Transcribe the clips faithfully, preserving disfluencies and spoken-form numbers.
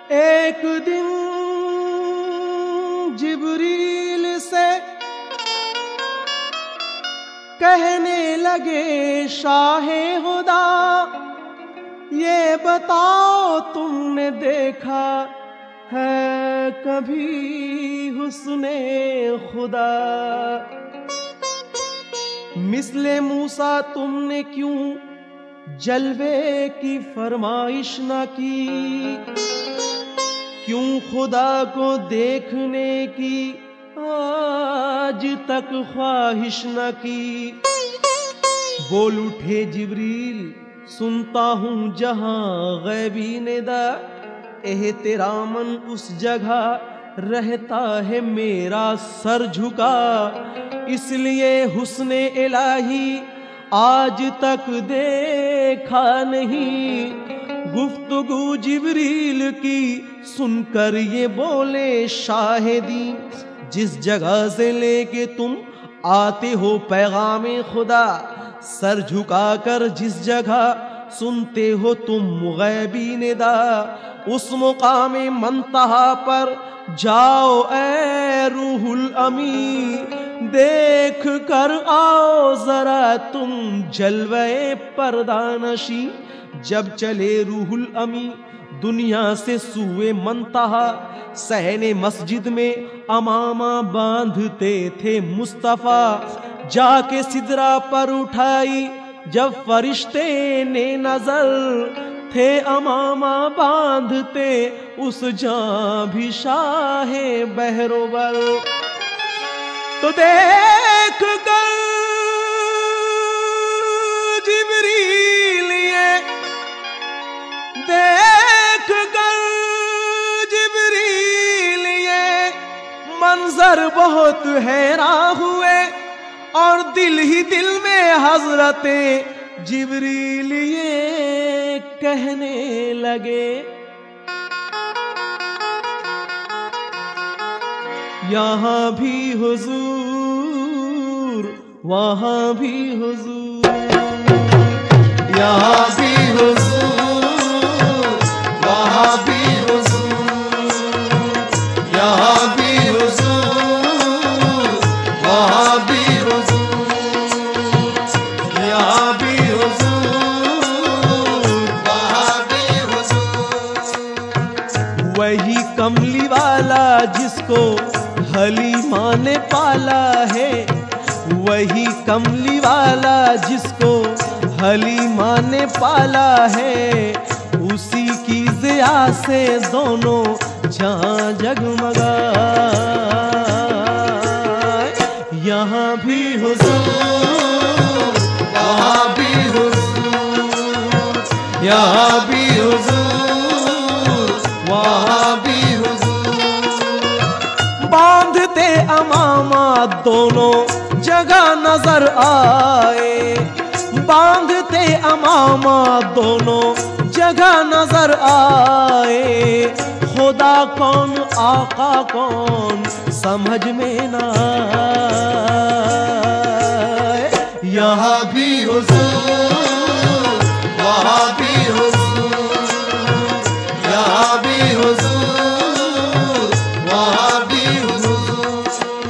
एक दिन जिब्रील से कहने लगे शाहे खुदा, ये बताओ तुमने देखा है कभी हुस्ने खुदा? मिसले मूसा तुमने क्यों जलवे की फरमाइश न की? क्यों खुदा को देखने की आज तक ख्वाहिश न की? बोल उठे जिब्रील, सुनता हूँ जहां गैबी निदा, एहतरामन उस जगह रहता है मेरा सर झुका। इसलिए हुस्ने इलाही आज तक देखा नहीं। गुफ्तगू जिब्रील की सुनकर ये बोले शाहिदी, जिस जगह से लेके तुम आते हो पैगामे खुदा, सर झुकाकर जिस जगह सुनते हो तुम गैबी निदा, उस मुकामे मंतहा पर जाओ ए रूहुल अमी, देख कर आओ जरा तुम जलवे पर्दानशी। जब चले रूहुल अमी दुनिया से सुए मंतहा, सहने मस्जिद में अमामा बांधते थे मुस्तफा। जाके सिदरा पर उठाई जब फरिश्ते ने नजर, थे अमामा बांधते उस जां भी शाहे बहरोबर। तो देख कर जिब्रील ये, देख कर जिब्रील ये मंजर बहुत हैरान हुए, और दिल ही दिल में हजरते जिब्रील ये कहने लगे, यहाँ भी हुजूर वहाँ भी हुजूर, यहाँ भी हुजूर वहाँ भी हुजूर, यहाँ भी हुजूर वहाँ भी हुजूर, यहाँ भी हुजूर वहाँ भी हुजूर। वही कमली वाला जिसको हलीमा ने पाला है, वही कमली वाला जिसको हलीमा ने पाला है, उसी की ज़िया से दोनों जहां जगमगा। यहाँ भी हुजूर वहाँ भी हुजूर, यहाँ भी हुजूर वहाँ भी हुजूर। बांधते अमामा दोनों जगह नजर आए, बांधते अमामा दोनों जगह नजर आए। खुदा कौन आका कौन समझ में ना आए। यहाँ भी हुजूर वहाँ भी हुजूर, यहाँ भी हुजूर वहाँ भी हुजूर।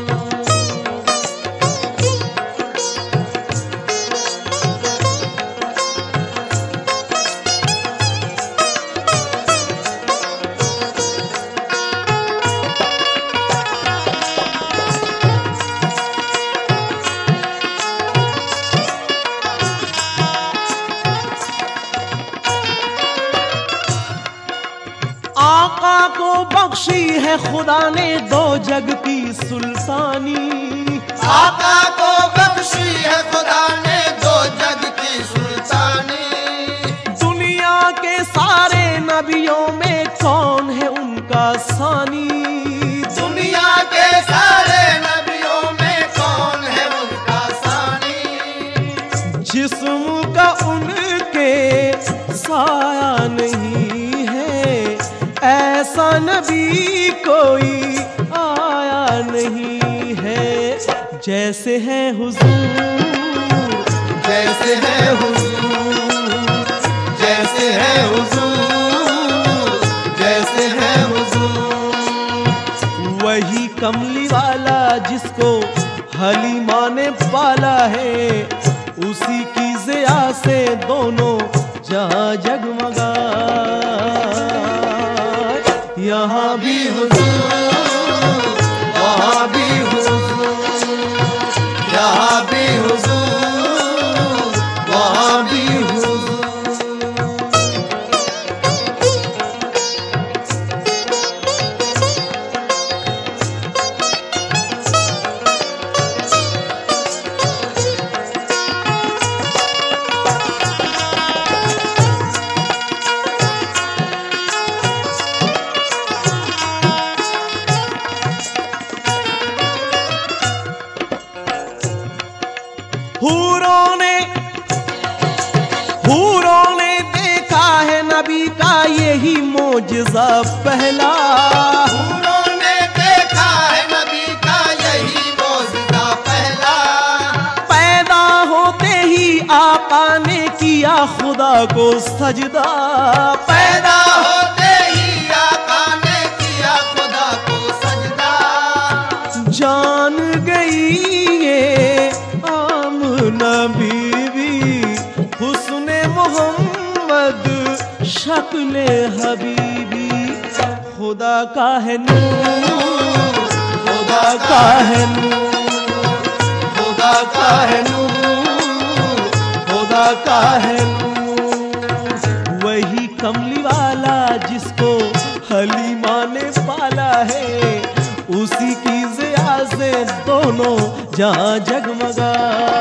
आका को बख्शी है खुदा ने दो जग की सुल्तानी, आका को बख्शी है खुदा ने दो जग की सुल्तानी। दुनिया के सारे नबियों में कौन है उनका सानी? दुनिया के सारे नबियों में कौन है उनका सानी? जिस्म का उनके साया नहीं है, ऐसा नबी कोई आया नहीं है। जैसे है हुजूर, जैसे है हुजूर, जैसे है हुजूर, जैसे है कमली वाला जिसको हलीमा ने पाला है, उसी की ज़िया से दोनों जहां जगमगा। यहाँ भी हुजूर, वहाँ भी हुजूर, यहाँ भी हुजूर, वहाँ भी हुजूर। हूरों ने हूरों ने देखा है नबी का यही मोजज़ा पहला। हूरों ने देखा है नबी का यही मोजज़ा पहला। पैदा होते ही आका ने किया खुदा को सजदा। पैदा होते ही आका ने किया खुदा को सजदा। जान गई ये आमना बीवी हुस्ने मोहम्मद शक्ले हबीबी। खुदा का है नूर, खुदा का है नूर, खुदा का है नूर, खुदा का है नूर। वही कमली वाला जिसको हलीमा ने पाला है, उसी की ज़िया से दोनों जहां जगमगा।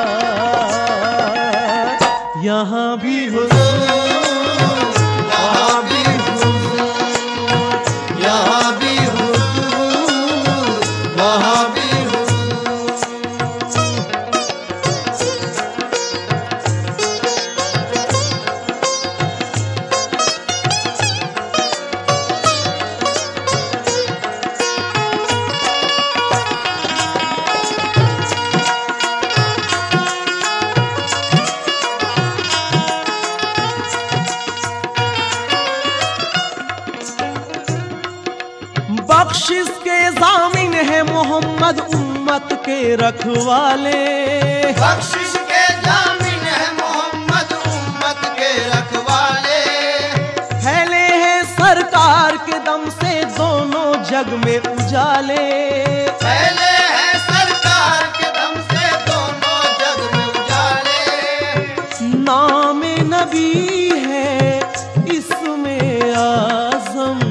यहाँ भी हुजूर, वहाँ भी हुजूर, यहाँ भी हुजूर, वहाँ भी हुजूर। बख्शिश के ज़ामिन है मोहम्मद उम्मत के रखवाले। बख्शिश के जामिन है मोहम्मद उम्मत के रखवाले। फैले हैं सरकार के दम से दोनों जग में उजाले। फैले हैं सरकार के दम से दोनों जग में उजाले। नाम नबी है इसमें आज़म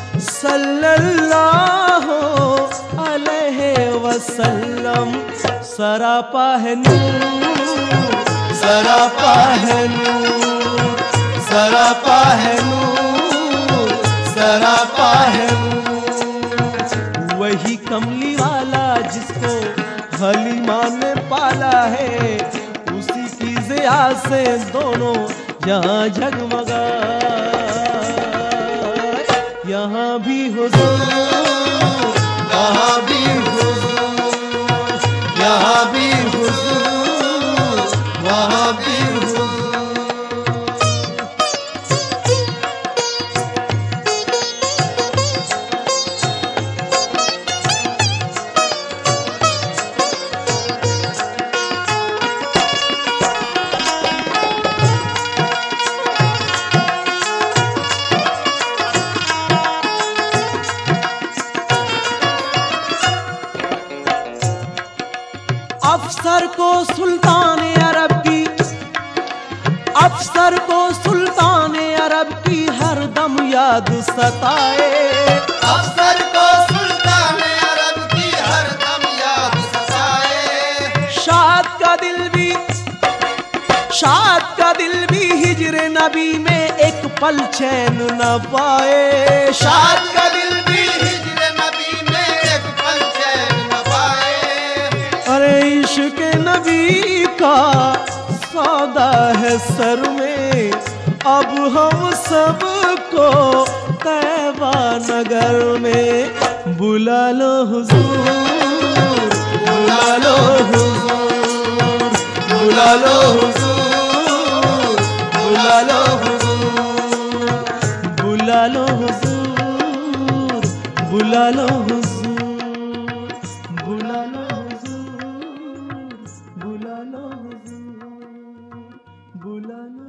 सल्लल्लाहु अलैहि वसल्लम। सरापा है नूर, सरापा है नूर, सरापा है नूर, सरापा है नूर। वही कमली वाला जिसको हलीमा ने पाला है, उसी की ज़िया से दोनों जहां जगमगा। यहाँ भी हुजूर, वहाँ भी हुजूर, यहाँ भी हुजूर, वहाँ भी हुजूर। अफसर को सुल्तान अरब की, अफसर को सुल्तान अरब की हर दम याद सताए। अफसर को सुल्तान अरब की हर दम याद सताए। शाद का दिल भी, शाद का दिल भी हिजरे नबी में एक पल चैन न पाए। शाद का दिल भी हिजरे नबी में एक पल चैन न पाए। अरे इश्क नबी का सौदा है सर में, अब हम सबको तैबा नगर में। बुला लो हुजूर, बुला लो हुजूर, बुला लो हुजूर, बुला लो हुजूर, बुला लो हुजूर, बुला लो हुजूर। बुला लो हुजूर, बुला लो